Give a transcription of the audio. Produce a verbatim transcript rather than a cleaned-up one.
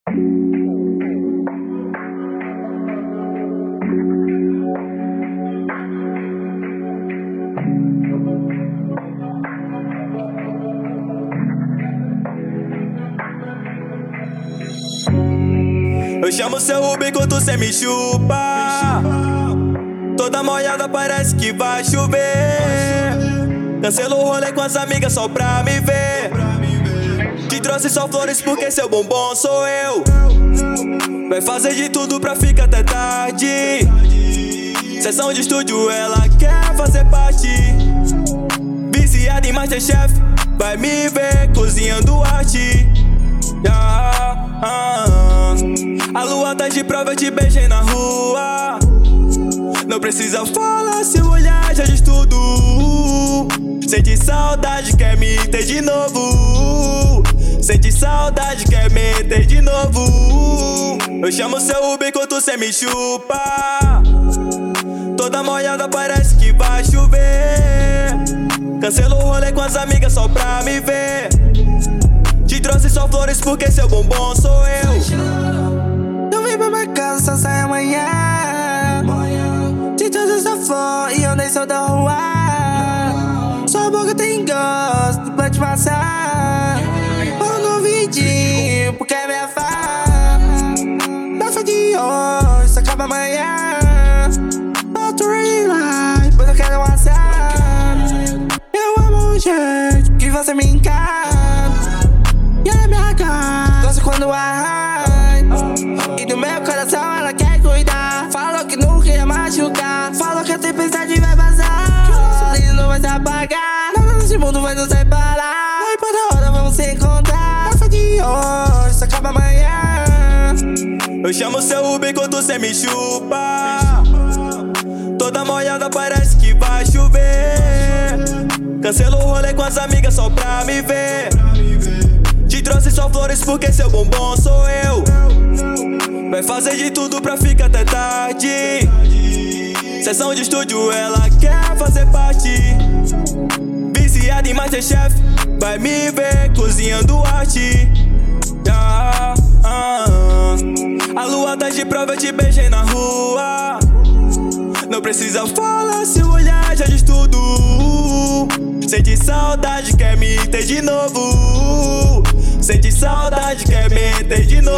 Eu chamo seu Uber enquanto cê me chupa. Toda molhada parece que vai chover. Cancelo o rolê com as amigas só pra me ver. Te trouxe só flores porque seu bombom sou eu. Vai fazer de tudo pra ficar até tarde. Sessão de estúdio, ela quer fazer parte. Viciada em Masterchef, vai me ver cozinhando arte. Ah, ah, ah. A lua tá de prova, eu te beijei na rua. Não precisa falar, seu olhar já diz tudo. Sente saudade, quer me ter de novo. Sente saudade, quer me ter de novo. Eu chamo seu Uber enquanto cê me chupa. Toda molhada parece que vai chover. Cancelo o rolê com as amigas só pra me ver. Te trouxe só flores porque seu bombom sou eu. Não vem pra minha casa, só sai amanhã. Te trouxe essa flor e eu nem sou da rua. Sua boca tem gosto de planta de maçã. Ou no vidinho, porque é minha fã. Nossa de hoje, só acaba amanhã. Not really life, pois eu quero maçã. Eu amo o jeito que você me encanta. E ela é minha cara, gosto quando arranha. E do meu coração ela quer cuidar. Falou que nunca ia machucar. Falou que a tempestade vai passar. Que o nosso lindo vai se apagar. Nada nesse mundo vai nos separar. Não importa a hora, vamos se encontrar. Nossa de hoje, só acaba amanhã. Eu chamo seu Uber enquanto cê me chupa. Toda molhada parece que vai chover. Cancelo o rolê com as amigas só pra me ver. Te trouxe só flores porque seu bombom sou eu. Vai fazer de tudo pra ficar até tarde. Sessão de estúdio, ela quer fazer parte. Viciada em Masterchef, vai me ver cozinhando arte. Ah, ah, ah. A lua tá de prova, eu te beijei na rua. Não precisa falar, seu olhar já diz tudo. Sente saudade, quer me ter de novo. Sente saudade, quer me ter de novo.